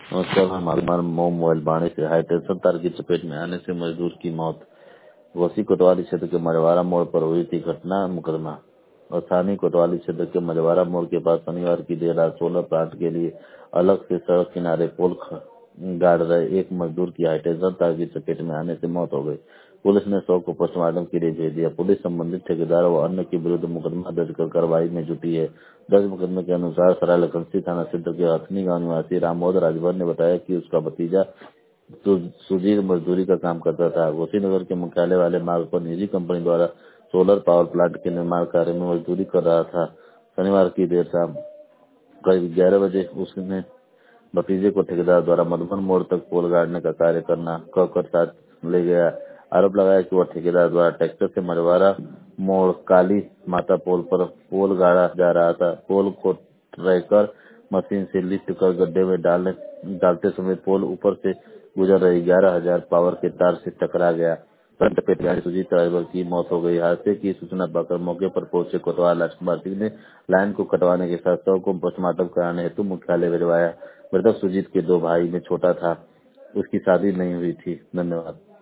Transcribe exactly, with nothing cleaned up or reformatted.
नमस्कार। हमारे मोम मोबाइल बाणे से हाई टेंशन तार की चपेट में आने से मजदूर की मौत। घोसी कोतवाली क्षेत्र के मझवारा मोड़ पर हुई थी घटना। मुकदमा और स्थानीय कोतवाली क्षेत्र के मझवारा मोड़ के पास शनिवार की देर रात सोलर प्लांट के लिए अलग से सड़क किनारे पोल गाड़ रहे एक मजदूर की हाईटेंशन तार की चपेट में आने से मौत हो गई। पुलिस ने शव को पोस्टमार्टम के लिए भेज दिया। पुलिस संबंधित ठेकेदार व अन्य के विरुद्ध मुकदमा दर्ज कर कार्रवाई में जुटी है। दर्ज मुकदमे के अनुसार सराय लखनसी थाना क्षेत्र के हथनी गांव निवासी रामोद राजभर ने बताया कि उसका भतीजा सु- सुधीर मजदूरी का काम करता था। गोसीनगर के मुख्यालय वाले मार्ग पर निजी कंपनी द्वारा सोलर पावर प्लांट के निर्माण कार्य में मजदूरी कर रहा था। शनिवार की देर शाम करीब ग्यारह बजे उसने भतीजे को ठेकेदार द्वारा मधुबन मोड़ तक पोल गाड़ने का कार्य करना कहकर साथ ले गया। आरोप लगाया कि वह ठेकेदार द्वारा ट्रैक्टर से मझवारा मोड़ काली माता पोल पर पोल गाड़ा जा रहा था। पोल को ट्रैकर मशीन से लिफ्ट कर गड्ढे में डालने डालते समय पोल ऊपर से गुजर रही ग्यारह हजार पावर के तार से टकरा गया। तुरंत चपेट में आने सुजीत ड्राइवर की मौत हो गई। हादसे की सूचना पाकर मौके पर पहुंचे कोतवाल राजकुमार सिंह ने लाइन को कटवाने के साथ शव को पोस्टमार्टम कराने हेतु मुख्यालय भिजवाया। मृतक सुजीत के दो भाई में छोटा था, उसकी शादी नहीं हुई थी। धन्यवाद।